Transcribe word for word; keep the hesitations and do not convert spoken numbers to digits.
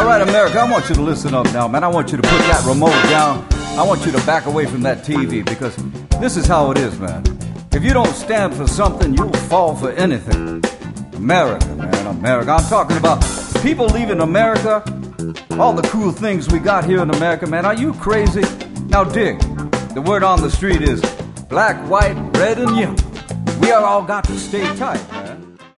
All right, America, I want you to listen up now, man. I want you to put that remote down. I want you to back away from that T V, because this is how it is, man. If you don't stand for something, you'll fall for anything. America, man, America. I'm talking about people leaving America, all the cool things we got here in America, man. Are you crazy? Now dig. The word on the street is black, white, red, and yellow. We are all got to stay tight, man.